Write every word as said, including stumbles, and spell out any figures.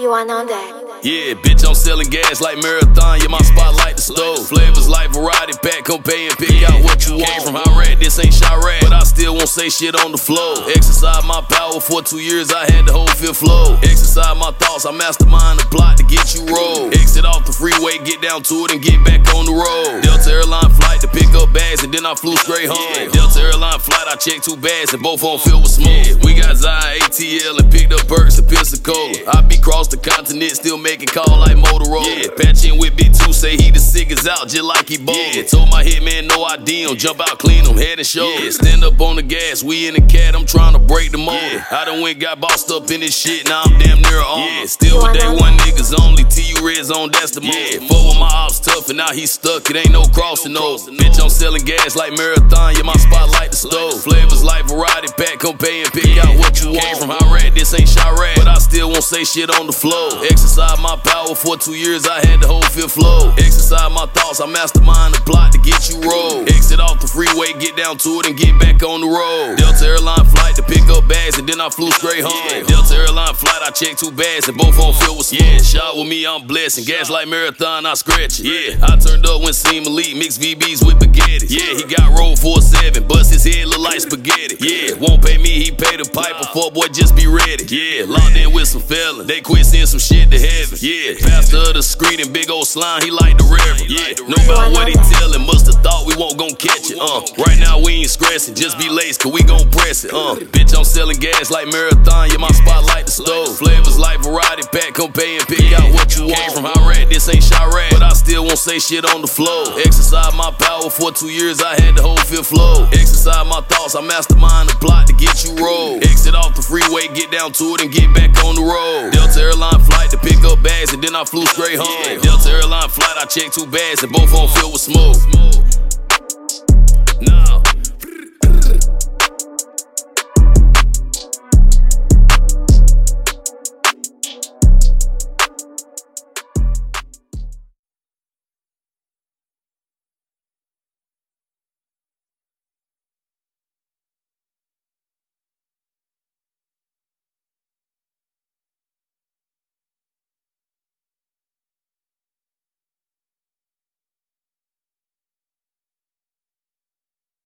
everyone on deck. Yeah, bitch, I'm selling gas like Marathon, yeah, my spot like the stove. Flavors like variety pack, come pay and pick out what you want. Came from Iraq, this ain't Chirac, but I still won't say shit on the floor. Exercise my power for two years, I had the whole fifth flow. Exercise my thoughts, I mastermind the plot to get you rolled. Exit off the freeway, get down to it and get back on the road. Delta Airline flight to pick up bags and then I flew straight home. Yeah. Delta Airline flight, I checked two bags and both on filled with smoke. Yeah. We got Zion A T L and picked up Perks and Pensacola. Yeah. I be cross the continent, still making call like Motorola. Yeah. Patching with B two, say he the sickest out just like he bold. Yeah. Told my hitman no I D him, jump out clean him, head and shoulders. Yeah. Stand up on the gas, we in the cat, I'm trying to break the motor. Yeah. I done went got bossed up in this shit, now I'm damn near on. Yeah. Still with day one niggas only, T U Red Zone, that's the most. Yeah. Fuck with my ops tough and now he stuck, it ain't no crossing over. Bitch, I'm selling gas like Marathon, yeah, my spot like the stove. Flavors like variety pack, come pay and pick out what you want. Came from Iraq, this ain't Chirac, but I still won't say shit on the floor. Exercise my power for two years, I had the whole fifth flow. Exercise my thoughts, I mastermind the plot to get you rolled. Exit off the freeway, get down to it and get back on the road. Delta Airline flight to pick up bags and then I flew straight home. Yeah. Delta Airline flight, I checked two bags and both on filled with smoke. Yeah, shot with me, I'm blessing. Gas like Marathon, I scratch it. Yeah, I turned up when seen Malik, mixed V Bs with spaghetti. Yeah, he got rolled for a seven, bust his head look like spaghetti. Yeah, won't pay me, he pay the piper. Fuck boy, just be ready. Yeah, locked in with some fellas, they quit sending some shit to heaven. Yeah, pastor of the street and big old slime, he like the reverend. Yeah, know about what he tellin', musta thought we won't gon' catch it. Uh, right now we ain't stressing, just be lace, cause we gon' press it. Uh, bitch, I'm selling gas like Marathon, yeah, my spot like the stove. Flavors like variety pack, come pay and pick out what you want. Came from Iraq, this ain't Chirac, but I still won't say shit on the floor. Exercise my power for two years, I had the whole fifth flow. Exercise my thoughts, I mastermind the plot to get you rolled. Exit off the freeway, get down to it and get back on the road. Delta Airline flight to pick up bags and then I flew straight home. Yeah. Delta Airline flight, I checked two bags and both on filled with smoke.